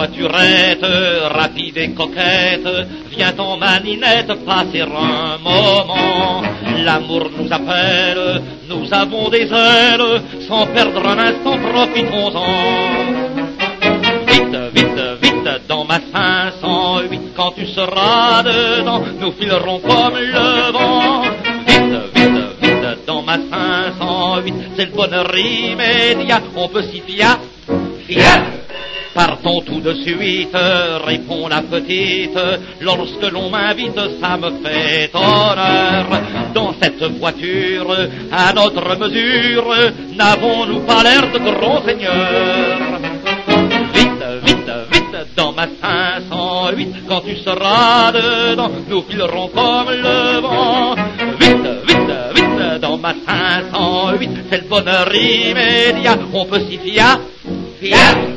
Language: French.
voiturette, rapide et coquette, viens en maninette passer un moment. L'amour nous appelle, nous avons des ailes, sans perdre un instant, profitons-en. Vite, vite, vite, dans ma 508, quand tu seras dedans, nous filerons comme le vent. Vite, vite, vite, dans ma 508, c'est le bonheur immédiat, on peut s'y fier. Partons tout de suite, répond la petite, lorsque l'on m'invite, ça me fait honneur. Dans cette voiture, à notre mesure, n'avons-nous pas l'air de gros seigneurs? Vite, vite, vite, dans ma 508, quand tu seras dedans, nous filerons comme le vent. Vite, vite, vite, dans ma 508, c'est le bonheur immédiat, on peut s'y fier.